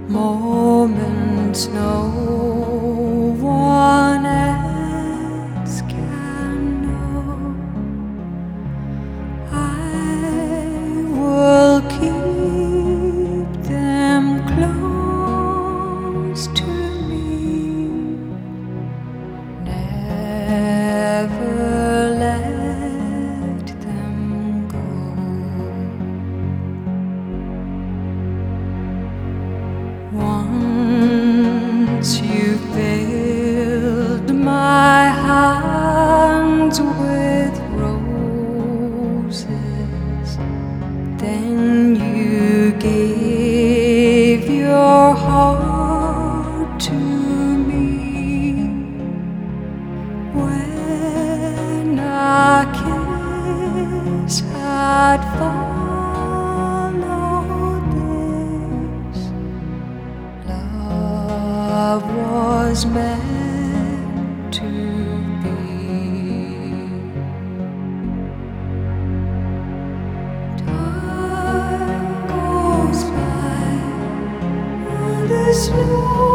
moments no one else can know. I will keep them close to me, never let them go. Once you filled my hands with roses, then you gave your heart to me. When a kiss had followed this, love was meant to be. Time goes by and the snow